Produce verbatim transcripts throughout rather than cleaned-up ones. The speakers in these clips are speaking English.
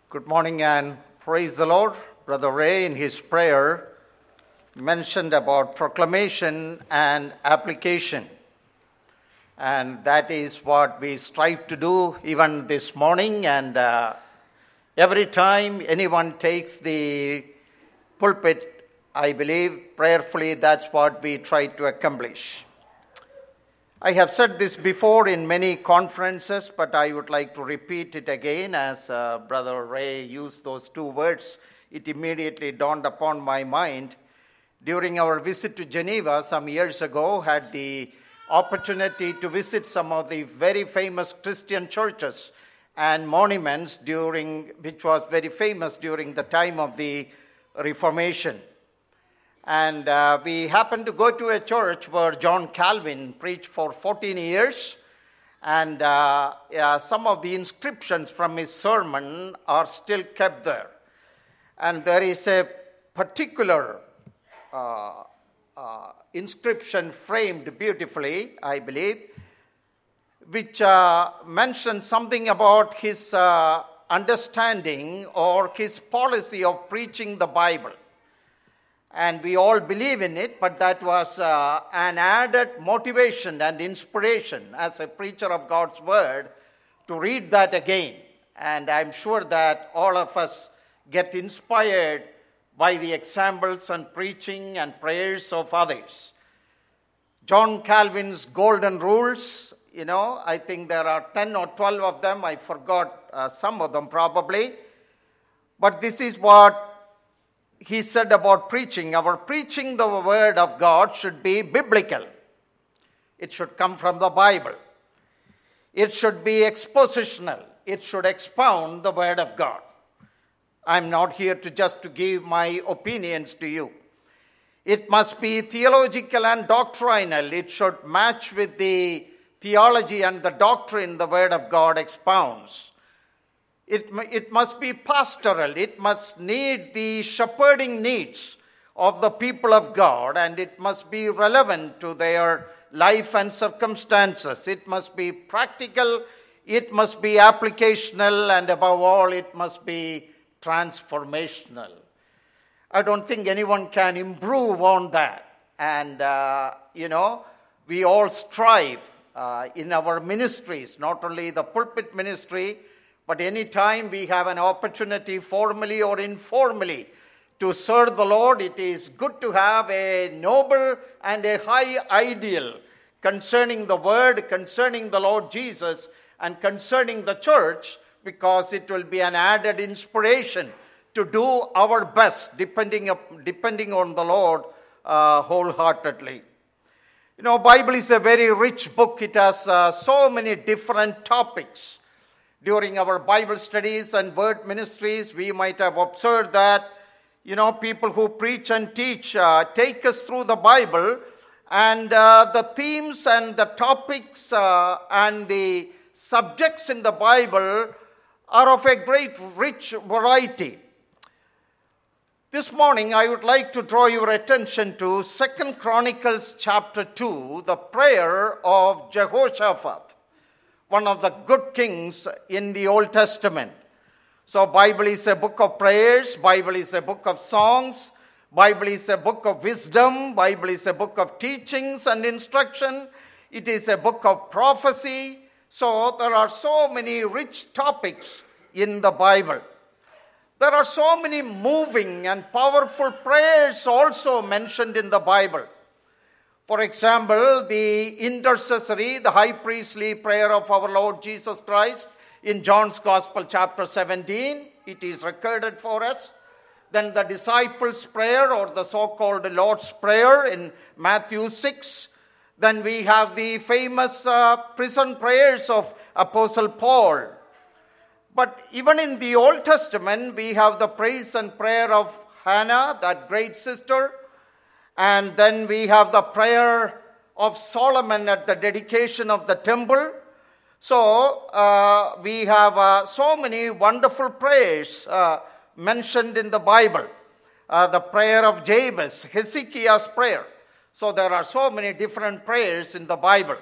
Good morning and praise the Lord. Brother Ray in his prayer mentioned about proclamation and application. And that is what we strive to do even this morning. And uh, every time anyone takes the pulpit, I believe prayerfully that's what we try to accomplish. I have said this before in many conferences, but I would like to repeat it again as uh, Brother Ray used those two words. It immediately dawned upon my mind. During our visit to Geneva some years ago, had the opportunity to visit some of the very famous Christian churches and monuments during, which was very famous during the time of the Reformation. And uh, we happened to go to a church where John Calvin preached for fourteen years. And uh, uh, some of the inscriptions from his sermon are still kept there. And there is a particular uh, uh, inscription framed beautifully, I believe, which uh, mentions something about his uh, understanding or his policy of preaching the Bible. And we all believe in it, but that was uh, an added motivation and inspiration as a preacher of God's Word to read that again. And I'm sure that all of us get inspired by the examples and preaching and prayers of others. John Calvin's golden rules, you know, I think there are ten or twelve of them. I forgot uh, some of them probably. But this is what he said about preaching. Our preaching the word of God should be biblical. It should come from the Bible. It should be expositional. It should expound the word of God. I'm not here to just to give my opinions to you. It must be theological and doctrinal. It should match with the theology and the doctrine the word of God expounds. It, it must be pastoral. It must need the shepherding needs of the people of God, and it must be relevant to their life and circumstances. It must be practical. It must be applicational, and above all, it must be transformational. I don't think anyone can improve on that. And, uh, you know, we all strive uh, in our ministries, not only the pulpit ministry, but any time we have an opportunity, formally or informally, to serve the Lord, it is good to have a noble and a high ideal concerning the Word, concerning the Lord Jesus, and concerning the church, because it will be an added inspiration to do our best, depending, up, depending on the Lord uh, wholeheartedly. You know, Bible is a very rich book. It has uh, so many different topics. During our Bible studies and word ministries, we might have observed that, you know, people who preach and teach uh, take us through the Bible, and uh, the themes and the topics uh, and the subjects in the Bible are of a great rich variety. This morning, I would like to draw your attention to Second Chronicles chapter two, the prayer of Jehoshaphat, one of the good kings in the Old Testament. So Bible is a book of prayers, Bible is a book of songs, Bible is a book of wisdom, Bible is a book of teachings and instruction, it is a book of prophecy. So there are so many rich topics in the Bible. There are so many moving and powerful prayers also mentioned in the Bible. For example, the intercessory, the high priestly prayer of our Lord Jesus Christ in John's Gospel chapter seventeen, it is recorded for us. Then the disciples' prayer, or the so-called Lord's Prayer in Matthew six. Then we have the famous uh, prison prayers of Apostle Paul. But even in the Old Testament, we have the praise and prayer of Hannah, that great sister. And then we have the prayer of Solomon at the dedication of the temple. So uh, we have uh, so many wonderful prayers uh, mentioned in the Bible. Uh, the prayer of Jabez, Hezekiah's prayer. So there are so many different prayers in the Bible.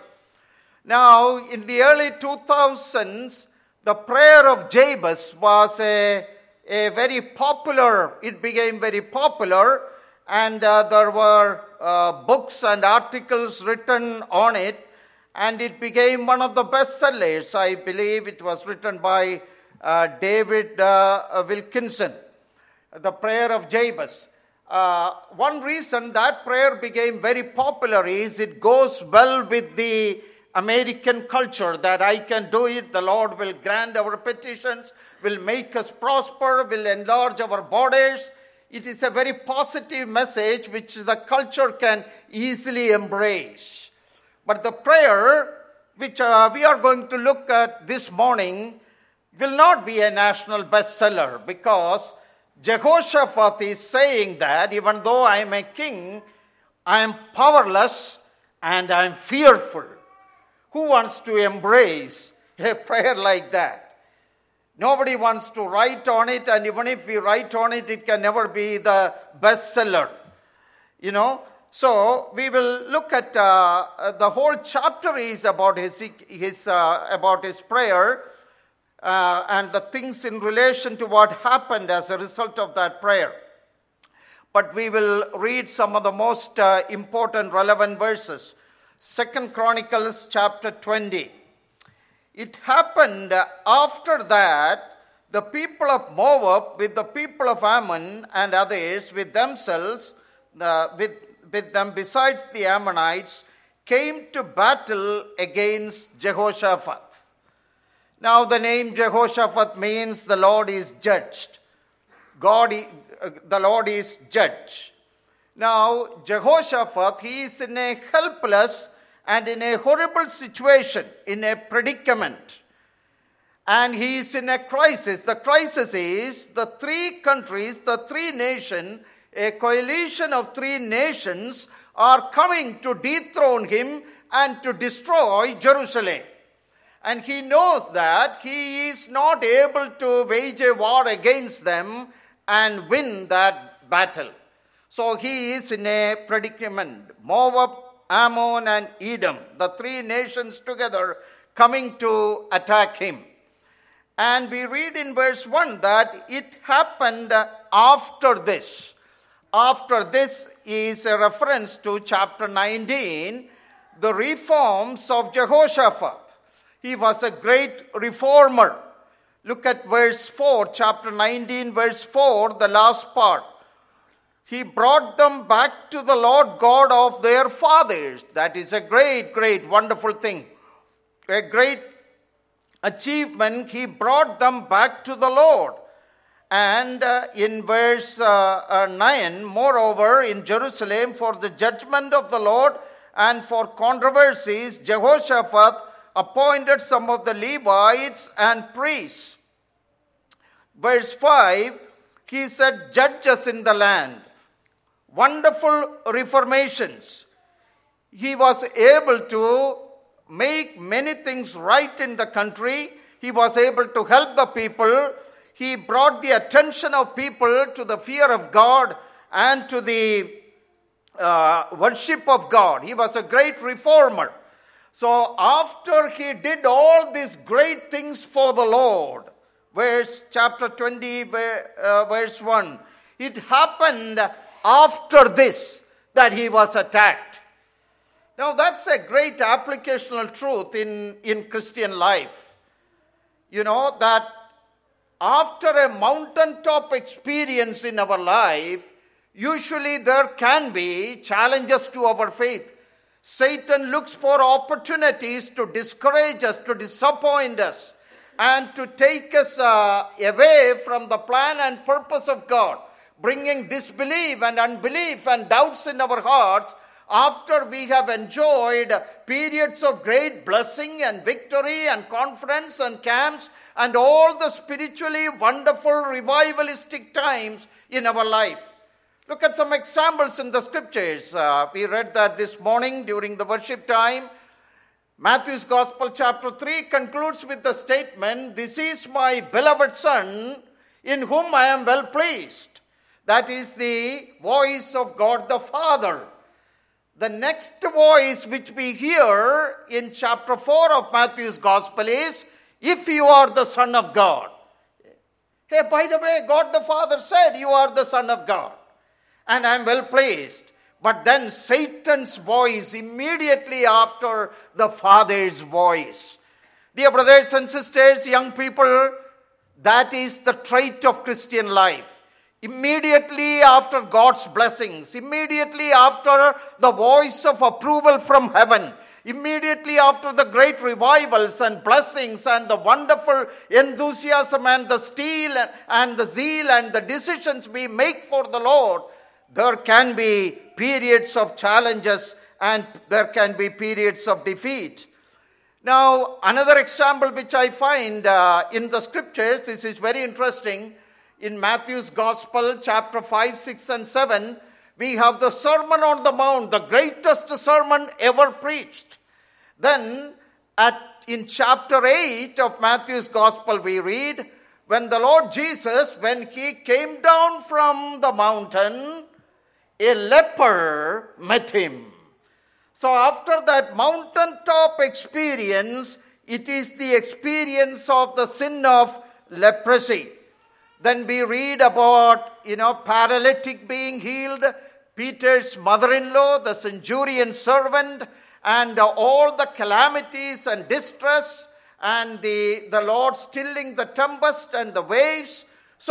Now, in the early two thousands, the prayer of Jabez was a a very popular, it became very popular, and uh, there were uh, books and articles written on it, and it became one of the best sellers. I believe it was written by uh, David uh, Wilkinson, the prayer of Jabez. Uh, one reason that prayer became very popular is it goes well with the American culture, that I can do it, the Lord will grant our petitions, will make us prosper, will enlarge our borders. It is a very positive message which the culture can easily embrace. But the prayer which uh, we are going to look at this morning will not be a national bestseller, because Jehoshaphat is saying that even though I am a king, I am powerless and I am fearful. Who wants to embrace a prayer like that? Nobody wants to write on it, and even if we write on it, it can never be the bestseller. You know, so we will look at uh, the whole chapter is about his his uh, about his prayer uh, and the things in relation to what happened as a result of that prayer. But we will read some of the most uh, important, relevant verses. Second Chronicles chapter twenty. It happened after that, the people of Moab with the people of Ammon and others with themselves, uh, with, with them besides the Ammonites, came to battle against Jehoshaphat. Now the name Jehoshaphat means the Lord is judged. God, uh, the Lord is judge. Now, Jehoshaphat, he is in a helpless and in a horrible situation, in a predicament. And he is in a crisis. The crisis is the three countries, the three nations, a coalition of three nations are coming to dethrone him and to destroy Jerusalem. And he knows that he is not able to wage a war against them and win that battle. So he is in a predicament. Moab, Ammon, and Edom, the three nations together coming to attack him. And we read in verse one that it happened after this. After this is a reference to chapter nineteen, the reforms of Jehoshaphat. He was a great reformer. Look at verse four, chapter nineteen, verse four, the last part. He brought them back to the Lord God of their fathers. That is a great, great, wonderful thing. A great achievement. He brought them back to the Lord. And uh, in verse uh, uh, nine, moreover, in Jerusalem, for the judgment of the Lord and for controversies, Jehoshaphat appointed some of the Levites and priests. Verse five, he said, judges in the land. Wonderful reformations. He was able to make many things right in the country. He was able to help the people. He brought the attention of people to the fear of God and to the uh, worship of God. He was a great reformer. So after he did all these great things for the Lord, verse chapter twenty, uh, verse one, it happened after this that he was attacked. Now that's a great applicational truth in, in Christian life. You know, that after a mountaintop experience in our life, usually there can be challenges to our faith. Satan looks for opportunities to discourage us, to disappoint us, and to take us uh, away from the plan and purpose of God, bringing disbelief and unbelief and doubts in our hearts after we have enjoyed periods of great blessing and victory and conference and camps and all the spiritually wonderful revivalistic times in our life. Look at some examples in the scriptures. Uh, we read that this morning during the worship time. Matthew's Gospel chapter three concludes with the statement, "This is my beloved Son, in whom I am well pleased." That is the voice of God the Father. The next voice which we hear in chapter four of Matthew's Gospel is, "If you are the Son of God." Hey, by the way, God the Father said, you are the Son of God, and I am well placed. But then Satan's voice immediately after the Father's voice. Dear brothers and sisters, young people, that is the trait of Christian life. Immediately after God's blessings, immediately after the voice of approval from heaven, immediately after the great revivals and blessings and the wonderful enthusiasm and the steel and the zeal and the decisions we make for the Lord, there can be periods of challenges and there can be periods of defeat. Now, another example which I find uh, in the scriptures, this is very interesting. In Matthew's Gospel, chapter five, six, and seven, we have the Sermon on the Mount, the greatest sermon ever preached. Then, at in chapter eight of Matthew's Gospel, we read, when the Lord Jesus, when he came down from the mountain, a leper met him. So after that mountaintop experience, it is the experience of the sin of leprosy. Then we read about, you know, paralytic being healed, Peter's mother-in-law, the centurion servant, and all the calamities and distress, and the, the Lord stilling the tempest and the waves.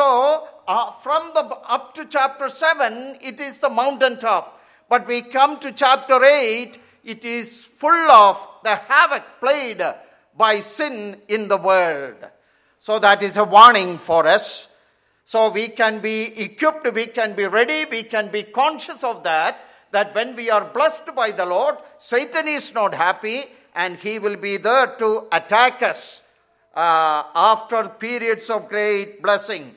So uh, from the up to chapter seven, it is the mountaintop. But we come to chapter eight, it is full of the havoc played by sin in the world. So that is a warning for us. So we can be equipped, we can be ready, we can be conscious of that, that when we are blessed by the Lord, Satan is not happy and he will be there to attack us uh, after periods of great blessing.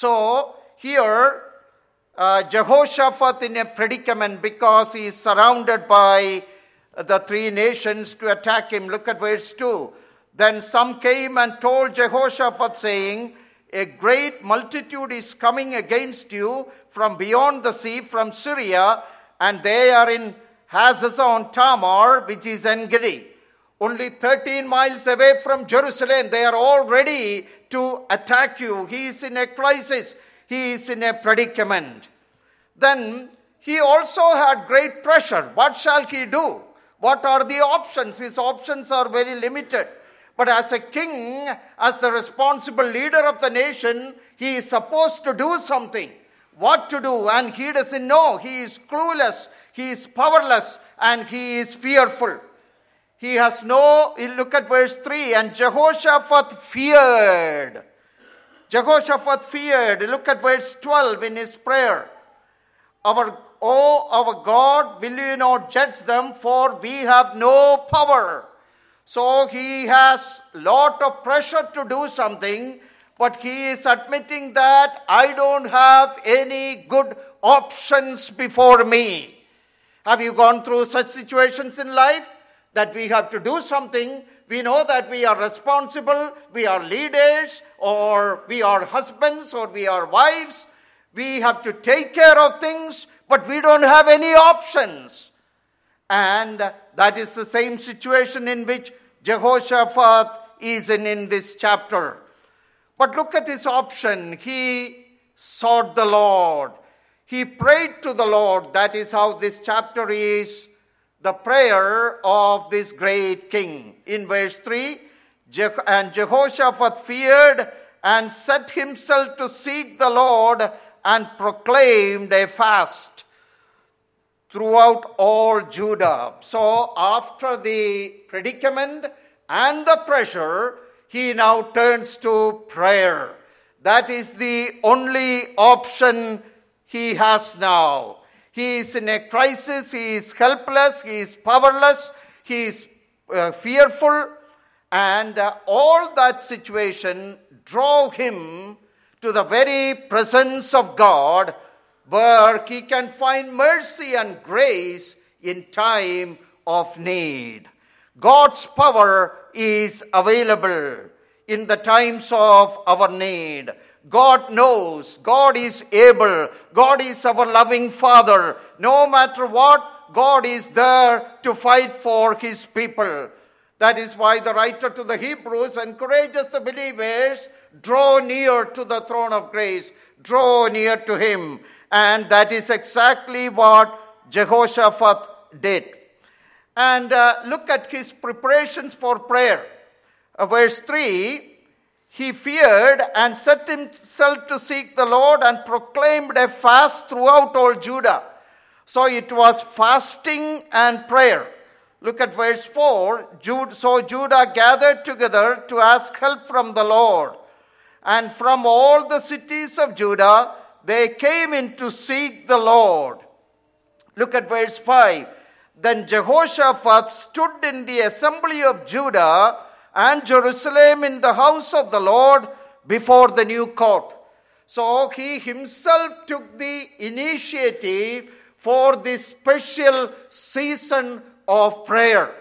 So here, uh, Jehoshaphat in a predicament because he is surrounded by the three nations to attack him. Look at verse two. Then some came and told Jehoshaphat, saying, a great multitude is coming against you from beyond the sea, from Syria, and they are in Hazazon Tamar, which is En-Gedi, only thirteen miles away from Jerusalem. They are all ready to attack you. He is in a crisis. He is in a predicament. Then he also had great pressure. What shall he do? What are the options? His options are very limited. But as a king, as the responsible leader of the nation, he is supposed to do something. What to do? And he doesn't know. He is clueless. He is powerless. And he is fearful. He has no, look at verse three. And Jehoshaphat feared. Jehoshaphat feared. Look at verse twelve in his prayer. Our, oh, our God, will you not judge them? For we have no power. So he has lot of pressure to do something, but he is admitting that I don't have any good options before me. Have you gone through such situations in life that we have to do something? We know that we are responsible, we are leaders, or we are husbands, or we are wives. We have to take care of things, but we don't have any options. And that is the same situation in which Jehoshaphat is in, in this chapter. But look at his option. He sought the Lord. He prayed to the Lord. That is how this chapter is the prayer of this great king. In verse three, and Jehoshaphat feared and set himself to seek the Lord and proclaimed a fast throughout all Judah. So after the predicament and the pressure, he now turns to prayer. That is the only option he has now. He is in a crisis, he is helpless, he is powerless, he is uh, fearful, and uh, all that situation drove him to the very presence of God, where he can find mercy and grace in time of need. God's power is available in the times of our need. God knows, God is able, God is our loving Father. No matter what, God is there to fight for his people. That is why the writer to the Hebrews encourages the believers, draw near to the throne of grace, draw near to him. And that is exactly what Jehoshaphat did. And uh, look at his preparations for prayer. Uh, verse three, he feared and set himself to seek the Lord and proclaimed a fast throughout all Judah. So it was fasting and prayer. Look at verse four. So Judah gathered together to ask help from the Lord. And from all the cities of Judah, they came in to seek the Lord. Look at verse five. Then Jehoshaphat stood in the assembly of Judah and Jerusalem in the house of the Lord before the new court. So he himself took the initiative for this special season of prayer.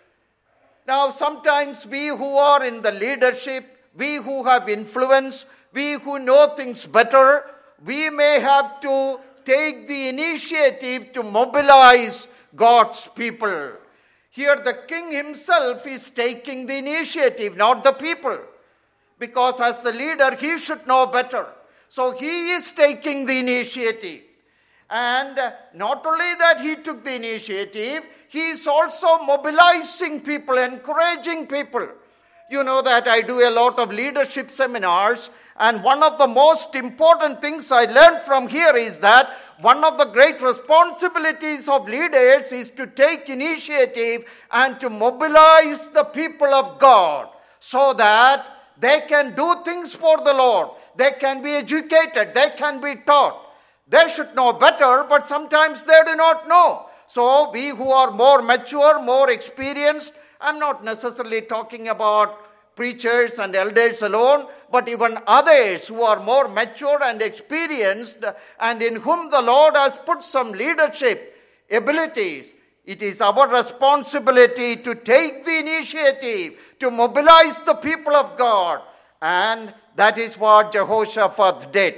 Now, sometimes we who are in the leadership, we who have influence, we who know things better, we may have to take the initiative to mobilize God's people. Here the king himself is taking the initiative, not the people. Because as the leader, he should know better. So he is taking the initiative. And not only that he took the initiative, he is also mobilizing people, encouraging people. You know that I do a lot of leadership seminars, and one of the most important things I learned from here is that one of the great responsibilities of leaders is to take initiative and to mobilize the people of God so that they can do things for the Lord. They can be educated. They can be taught. They should know better, but sometimes they do not know. So we who are more mature, more experienced, I'm not necessarily talking about preachers and elders alone, but even others who are more mature and experienced and in whom the Lord has put some leadership abilities. It is our responsibility to take the initiative, to mobilize the people of God. And that is what Jehoshaphat did.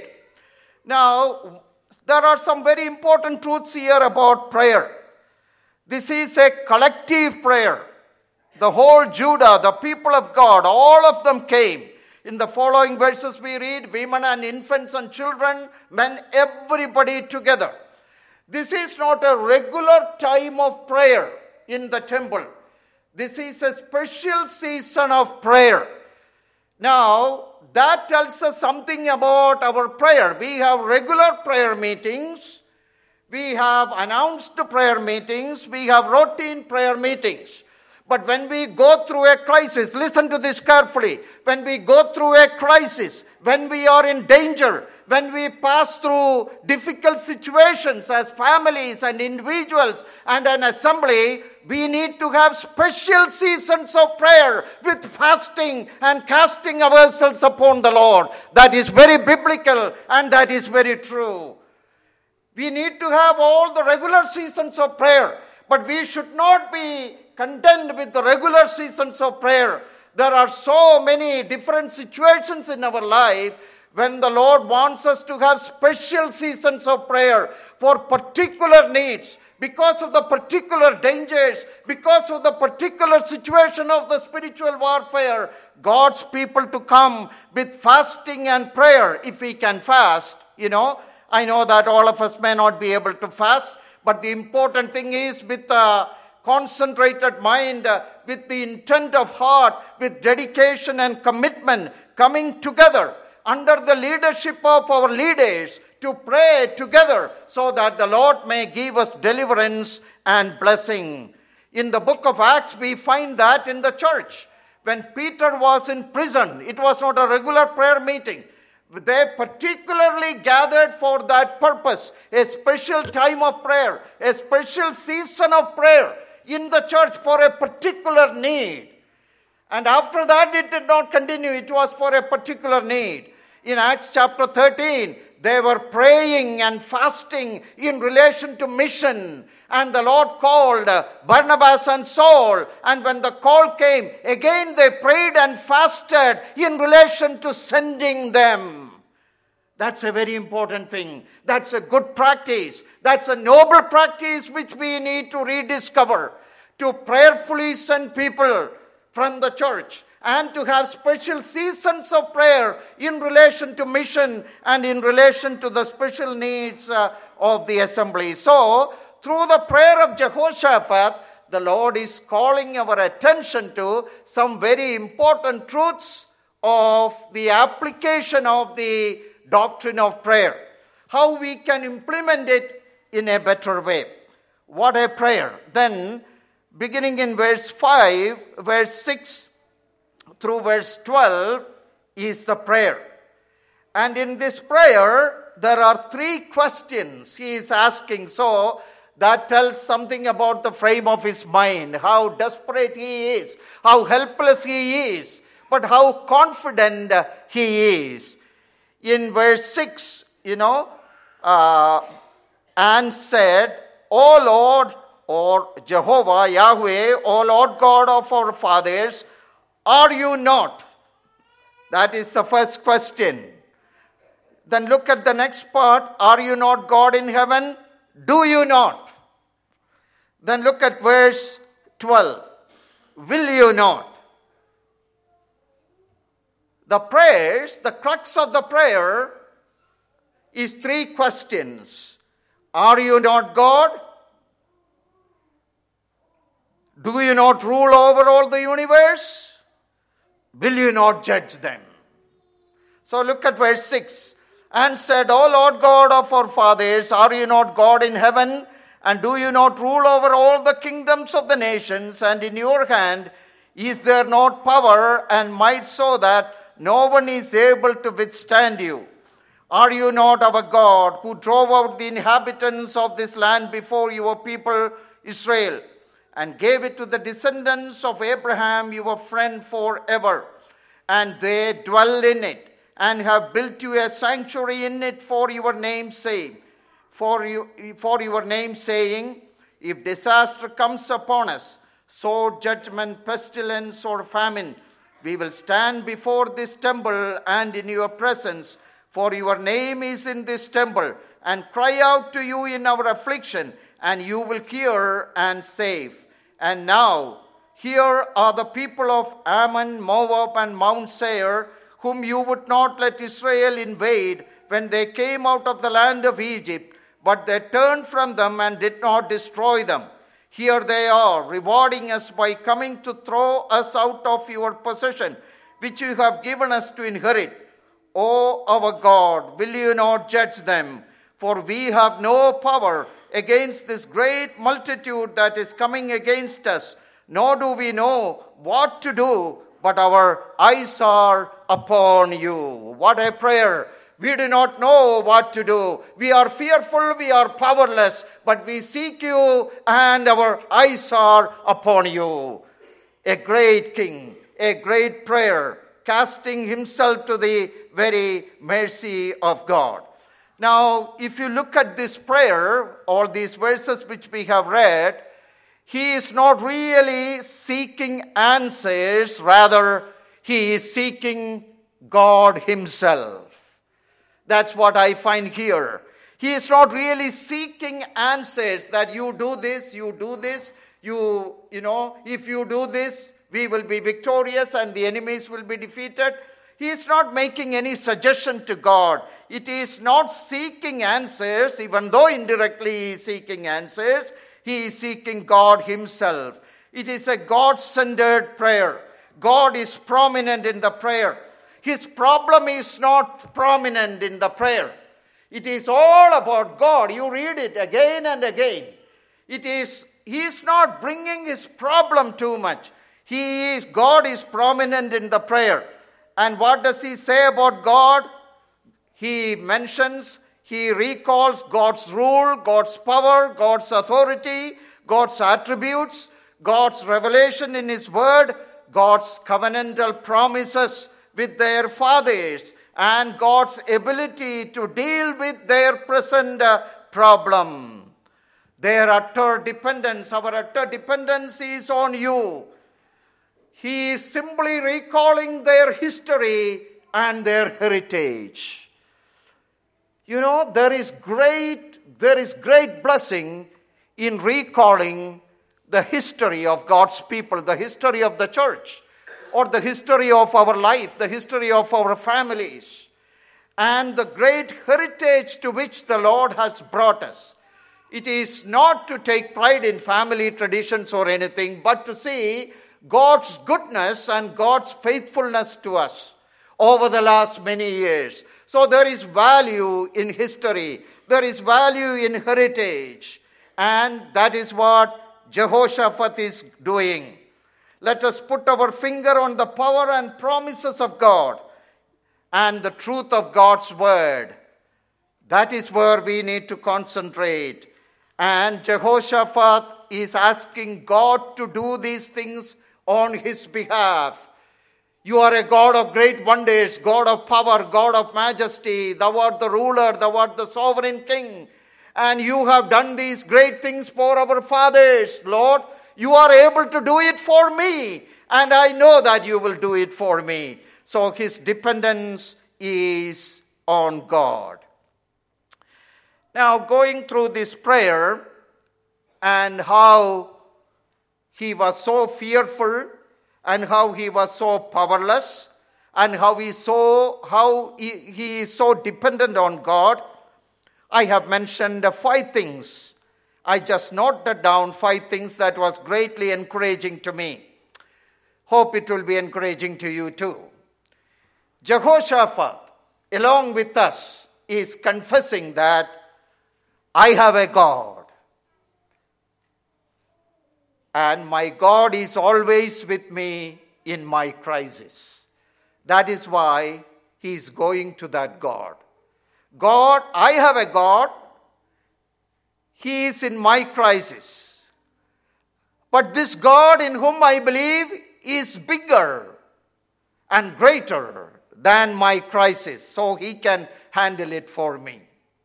Now, there are some very important truths here about prayer. This is a collective prayer. The whole Judah, the people of God, all of them came. In the following verses we read, women and infants and children, men, everybody together. This is not a regular time of prayer in the temple. This is a special season of prayer. Now, that tells us something about our prayer. We have regular prayer meetings. We have announced prayer meetings. We have routine prayer meetings. But when we go through a crisis, listen to this carefully. When we go through a crisis, when we are in danger, when we pass through difficult situations as families and individuals and an assembly, we need to have special seasons of prayer with fasting and casting ourselves upon the Lord. That is very biblical and that is very true. We need to have all the regular seasons of prayer, but we should not be content with the regular seasons of prayer. There are so many different situations in our life when the Lord wants us to have special seasons of prayer for particular needs, because of the particular dangers, because of the particular situation of the spiritual warfare. God's people to come with fasting and prayer, if we can fast. You know, I know that all of us may not be able to fast, but the important thing is with the concentrated mind, uh, with the intent of heart, with dedication and commitment, coming together under the leadership of our leaders to pray together so that the Lord may give us deliverance and blessing. In the book of Acts, we find that in the church. When Peter was in prison, it was not a regular prayer meeting. They particularly gathered for that purpose, a special time of prayer, a special season of prayer in the church for a particular need. And after that, it did not continue. It was for a particular need. In Acts chapter thirteen, they were praying and fasting in relation to mission. And the Lord called Barnabas and Saul. And when the call came, again they prayed and fasted in relation to sending them. That's a very important thing. That's a good practice. That's a noble practice which we need to rediscover. To prayerfully send people from the church and to have special seasons of prayer in relation to mission and in relation to the special needs uh, of the assembly. So, through the prayer of Jehoshaphat, the Lord is calling our attention to some very important truths of the application of the doctrine of prayer. How we can implement it in a better way. What a prayer. Then, beginning in verse five, verse six through verse twelve is the prayer. And in this prayer, there are three questions he is asking. So, that tells something about the frame of his mind, how desperate he is, how helpless he is, but how confident he is. In verse six, you know, uh, and said, O Lord, or Jehovah, Yahweh, O Lord God of our fathers, are you not? That is the first question. Then look at the next part. Are you not God in heaven? Do you not? Then look at verse twelve. Will you not? The prayers, the crux of the prayer is three questions. Are you not God? Do you not rule over all the universe? Will you not judge them? So look at verse six. And said, O Lord God of our fathers, are you not God in heaven? And do you not rule over all the kingdoms of the nations? And in your hand is there not power and might, so that no one is able to withstand you? Are you not our God, who drove out the inhabitants of this land before your people Israel, and gave it to the descendants of Abraham, your friend, forever? And they dwell in it, and have built you a sanctuary in it for your name's sake. For, you, for your name's saying, if disaster comes upon us, sword, judgment, pestilence, or famine, we will stand before this temple and in your presence, for your name is in this temple, and cry out to you in our affliction, and you will hear and save. And now, here are the people of Ammon, Moab, and Mount Seir, whom you would not let Israel invade when they came out of the land of Egypt, but they turned from them and did not destroy them. Here they are, rewarding us by coming to throw us out of your possession, which you have given us to inherit. O our God, will you not judge them? For we have no power against this great multitude that is coming against us, nor do we know what to do, but our eyes are upon you. What a prayer! We do not know what to do. We are fearful, we are powerless, but we seek you and our eyes are upon you. A great king, a great prayer, casting himself to the very mercy of God. Now, if you look at this prayer, all these verses which we have read, he is not really seeking answers, rather he is seeking God himself. That's what I find here. He is not really seeking answers that you do this, you do this, you, you know, if you do this, we will be victorious and the enemies will be defeated. He is not making any suggestion to God. It is not seeking answers, even though indirectly he is seeking answers. He is seeking God himself. It is a God-centered prayer. God is prominent in the prayer. His problem is not prominent in the prayer. It is all about God. You read it again and again. It is, he is not bringing his problem too much. He is, God is prominent in the prayer. And what does he say about God? He mentions, he recalls God's rule, God's power, God's authority, God's attributes, God's revelation in his word, God's covenantal promises with their fathers, and God's ability to deal with their present uh, problem. Their utter dependence, our utter dependence is on you. He is simply recalling their history and their heritage. You know, there is great, there is great blessing in recalling the history of God's people, the history of the church, or the history of our life, the history of our families, and the great heritage to which the Lord has brought us. It is not to take pride in family traditions or anything, but to see God's goodness and God's faithfulness to us over the last many years. So there is value in history. There is value in heritage. And that is what Jehoshaphat is doing. Let us put our finger on the power and promises of God and the truth of God's word. That is where we need to concentrate. And Jehoshaphat is asking God to do these things on his behalf. You are a God of great wonders, God of power, God of majesty. Thou art the ruler, thou art the sovereign king. And you have done these great things for our fathers. Lord, you are able to do it for me. And I know that you will do it for me. So his dependence is on God. Now, going through this prayer and how he was so fearful and how he was so powerless and how he so how he, he is so dependent on God, I have mentioned five things. I just noted down five things that was greatly encouraging to me. Hope it will be encouraging to you too. Jehoshaphat, along with us, is confessing that I have a God. And my God is always with me in my crisis. That is why he is going to that God. God, I have a God. He is in my crisis. But this God in whom I believe is bigger and greater than my crisis, so he can handle it for me.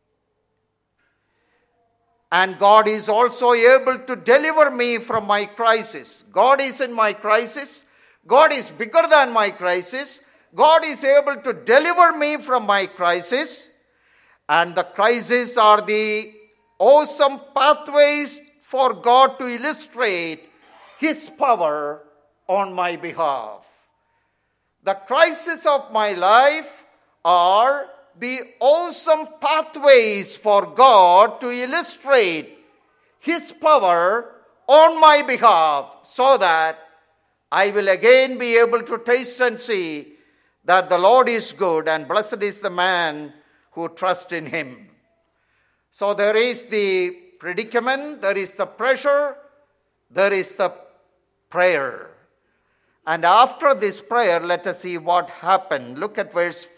And God is also able to deliver me from my crisis. God is in my crisis. God is bigger than my crisis. God is able to deliver me from my crisis. And the crises are the awesome pathways for God to illustrate his power on my behalf. The crises of my life are the awesome pathways for God to illustrate his power on my behalf, so that I will again be able to taste and see that the Lord is good and blessed is the man who trusts in him. So there is the predicament, there is the pressure, there is the prayer. And after this prayer, let us see what happened. Look at verse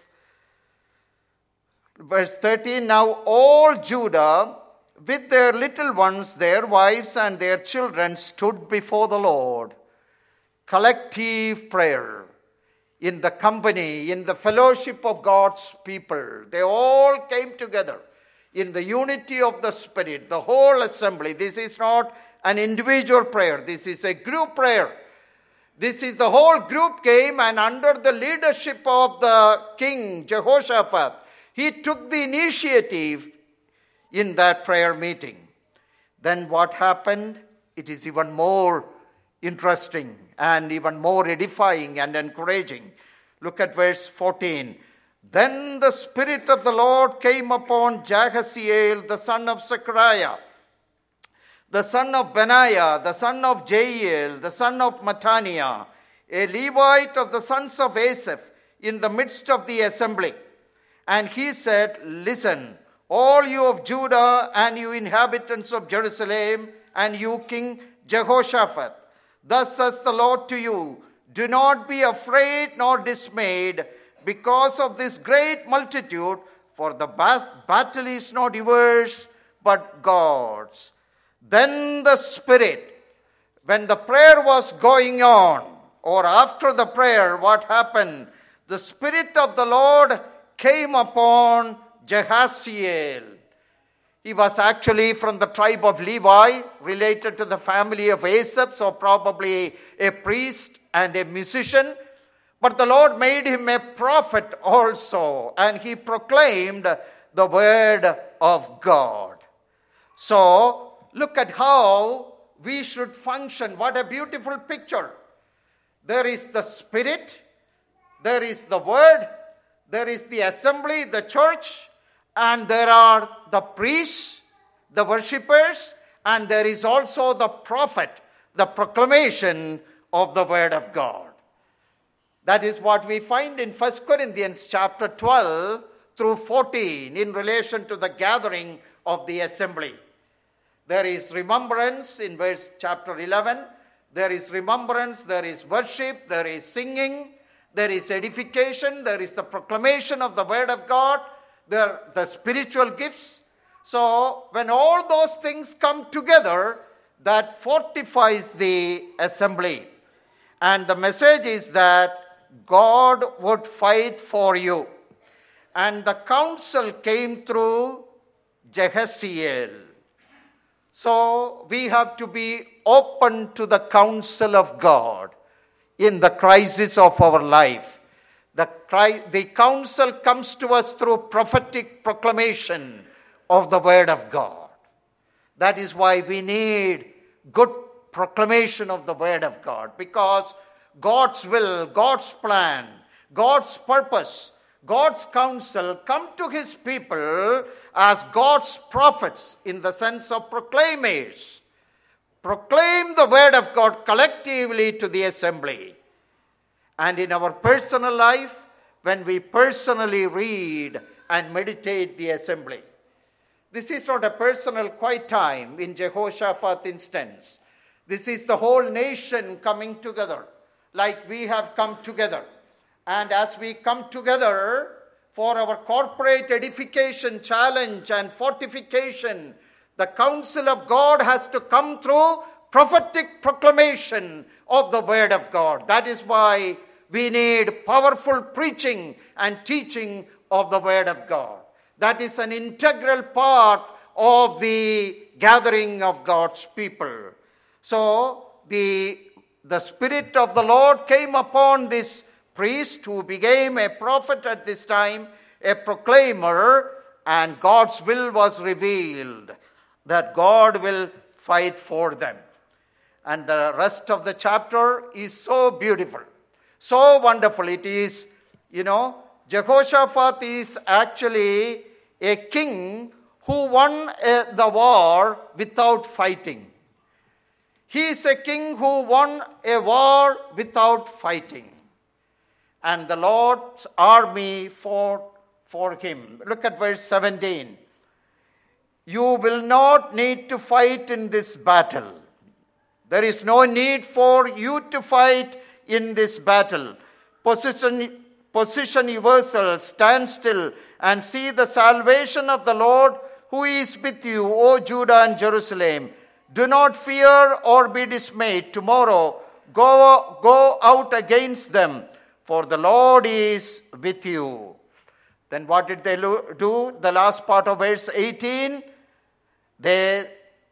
Verse thirteen, now all Judah with their little ones, their wives and their children stood before the Lord. Collective prayer in the company, in the fellowship of God's people. They all came together in the unity of the Spirit, the whole assembly. This is not an individual prayer. This is a group prayer. This is the whole group came, and under the leadership of the king Jehoshaphat, he took the initiative in that prayer meeting. Then what happened? It is even more interesting and even more edifying and encouraging. Look at verse fourteen. Then the Spirit of the Lord came upon Jahaziel, the son of Zechariah, the son of Benaiah, the son of Jael, the son of Mattaniah, a Levite of the sons of Asaph, in the midst of the assembly. And he said, listen, all you of Judah and you inhabitants of Jerusalem and you King Jehoshaphat, thus says the Lord to you, do not be afraid nor dismayed because of this great multitude, for the battle is not yours, but God's. Then the Spirit, when the prayer was going on, or after the prayer, what happened? The Spirit of the Lord came upon Jahaziel. He was actually from the tribe of Levi, related to the family of Asaph, so probably a priest and a musician. But the Lord made him a prophet also, and he proclaimed the word of God. So, look at how we should function. What a beautiful picture. There is the Spirit, there is the Word, there is the assembly, the church, and there are the priests, the worshippers, and there is also the prophet, the proclamation of the Word of God. That is what we find in First Corinthians chapter twelve through fourteen in relation to the gathering of the assembly. There is remembrance in verse chapter eleven. There is remembrance, there is worship, there is singing, there is edification, there is the proclamation of the Word of God, there are the spiritual gifts. So when all those things come together, that fortifies the assembly. And the message is that God would fight for you. And the counsel came through Jehaziel. So we have to be open to the counsel of God in the crisis of our life. The, the counsel comes to us through prophetic proclamation of the Word of God. That is why we need good proclamation of the Word of God, because God's will, God's plan, God's purpose, God's counsel come to His people as God's prophets in the sense of proclaimers. Proclaim the Word of God collectively to the assembly. And in our personal life, when we personally read and meditate the assembly. This is not a personal quiet time in Jehoshaphat's instance. This is the whole nation coming together, like we have come together. And as we come together for our corporate edification, challenge, and fortification, the counsel of God has to come through prophetic proclamation of the Word of God. That is why we need powerful preaching and teaching of the Word of God. That is an integral part of the gathering of God's people. So the, the Spirit of the Lord came upon this priest who became a prophet at this time, a proclaimer, and God's will was revealed, that God will fight for them. And the rest of the chapter is so beautiful, so wonderful. It is, you know, Jehoshaphat is actually a king who won a, the war without fighting. He is a king who won a war without fighting. And the Lord's army fought for him. Look at verse seventeen. You will not need to fight in this battle. There is no need for you to fight in this battle. Position, position yourself, stand still, and see the salvation of the Lord who is with you, O Judah and Jerusalem. Do not fear or be dismayed. Tomorrow go, go out against them, for the Lord is with you. Then what did they do? The last part of verse eighteen. They,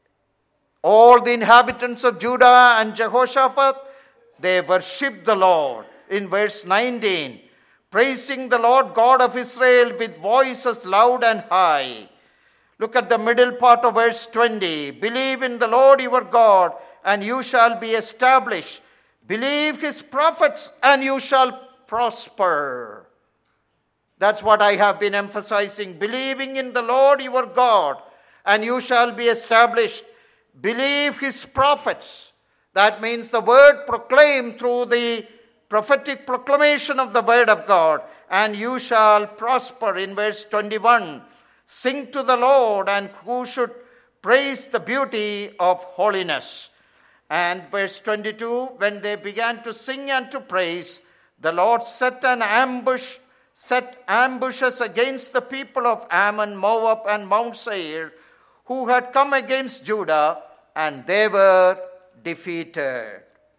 all the inhabitants of Judah and Jehoshaphat, they worshiped the Lord. In verse nineteen, praising the Lord God of Israel with voices loud and high. Look at the middle part of verse twenty. Believe in the Lord your God, and you shall be established. Believe his prophets, and you shall prosper. That's what I have been emphasizing. Believing in the Lord your God, and you shall be established. Believe his prophets. That means the word proclaimed through the prophetic proclamation of the Word of God, and you shall prosper. In verse twenty-one, sing to the Lord, and who should praise the beauty of holiness. And verse twenty-two, when they began to sing and to praise, the Lord set an ambush, set ambushes against the people of Ammon, Moab, and Mount Seir, who had come against Judah, and they were defeated.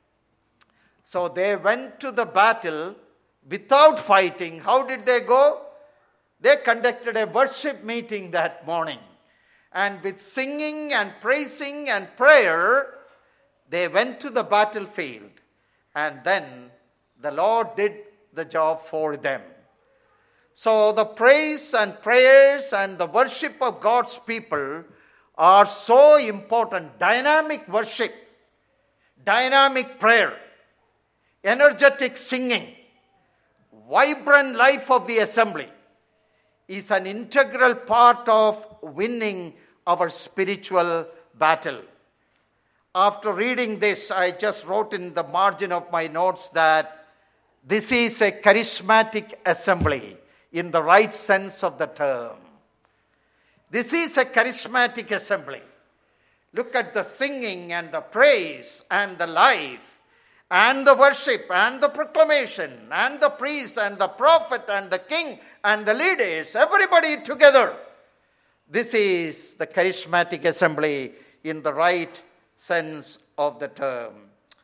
So they went to the battle without fighting. How did they go? They conducted a worship meeting that morning. And with singing and praising and prayer, they went to the battlefield. And then the Lord did the job for them. So the praise and prayers and the worship of God's people are so important. Dynamic worship dynamic prayer, energetic singing, vibrant life of the assembly is an integral part of winning our spiritual battle. After reading this, I just wrote in the margin of my notes that this is a charismatic assembly in the right sense of the term. This is a charismatic assembly. Look at the singing and the praise and the life and the worship and the proclamation and the priest and the prophet and the king and the leaders, everybody together. This is the charismatic assembly in the right sense of the term.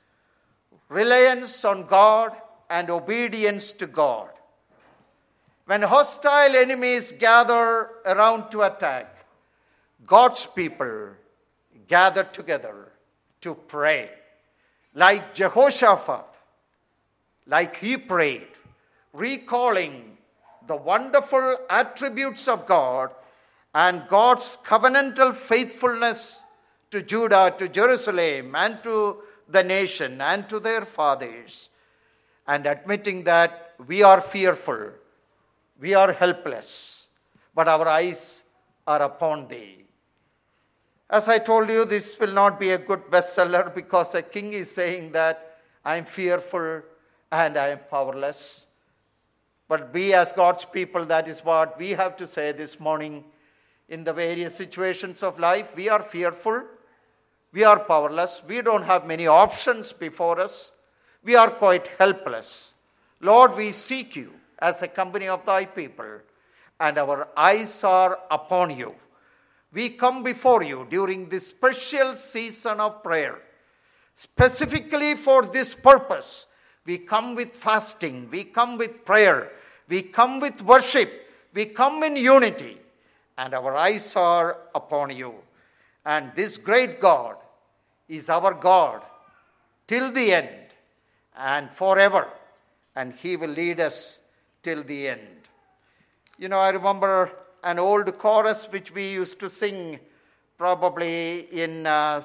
Reliance on God and obedience to God. When hostile enemies gather around to attack, God's people gather together to pray. Like Jehoshaphat, like he prayed, recalling the wonderful attributes of God and God's covenantal faithfulness to Judah, to Jerusalem, and to the nation, and to their fathers, and admitting that we are fearful, we are helpless, but our eyes are upon thee. As I told you, this will not be a good bestseller because a king is saying that I am fearful and I am powerless. But we as God's people, that is what we have to say this morning. In the various situations of life, we are fearful, we are powerless, we don't have many options before us, we are quite helpless. Lord, we seek you as a company of thy people, and our eyes are upon you. We come before you during this special season of prayer. Specifically for this purpose, we come with fasting, we come with prayer, we come with worship, we come in unity, and our eyes are upon you. And this great God is our God till the end and forever, and he will lead us till the end. You know, I remember an old chorus which we used to sing probably in uh,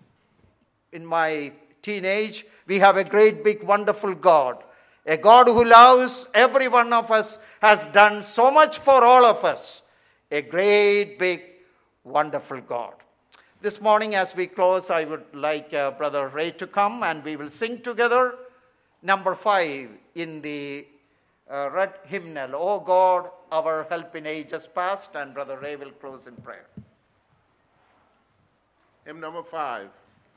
in my teenage. We have a great, big, wonderful God. A God who loves every one of us, has done so much for all of us. A great, big, wonderful God. This morning as we close, I would like uh, Brother Ray to come and we will sing together number five in the uh, red hymnal, O God, our help in ages past, and Brother Ray will close in prayer. Hymn number five.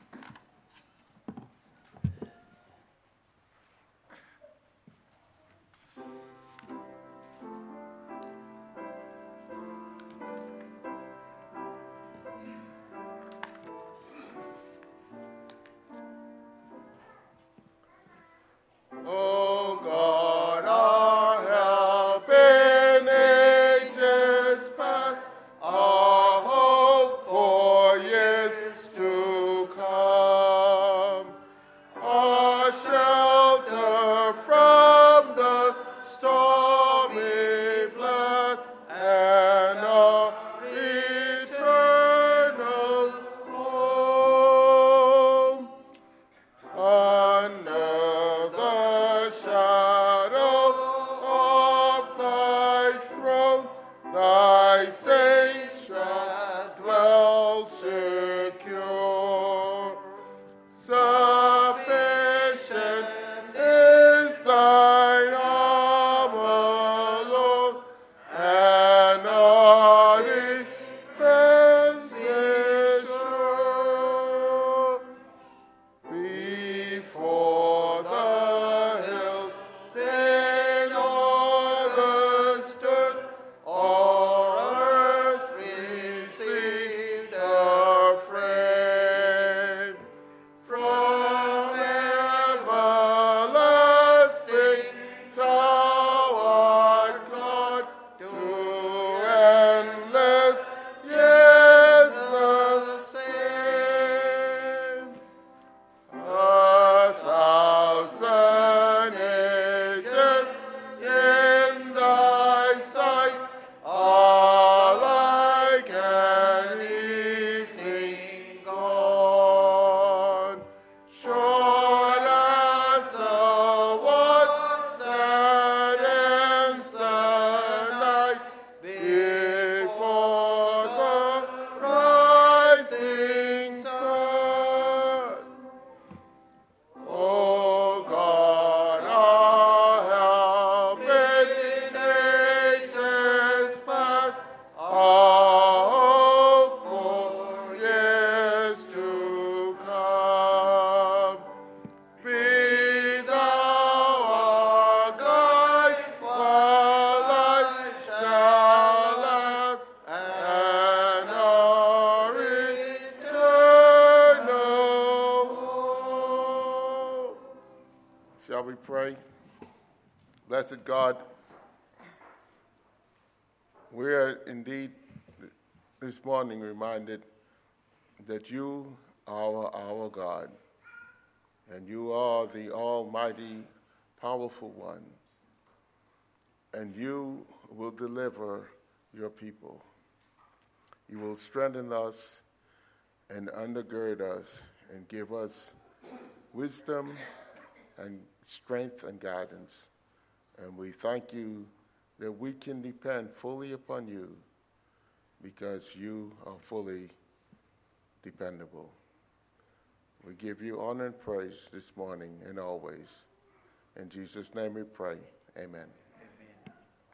O God, our help in ages past, our hope for years to come, our shelter from the stormy blast, and our eternal home. Under the shadow of thy throne, thy saints shall dwell secure. Sufficient is thine arm alone, and our defense is sure. Before the hills in order stood, all earth pray. Blessed God, we are indeed this morning reminded that you are our God, and you are the almighty, powerful one, and you will deliver your people. You will strengthen us and undergird us and give us wisdom and strength and guidance. And we thank you that we can depend fully upon you because you are fully dependable. We give you honor and praise this morning and always. In Jesus' name we pray. Amen.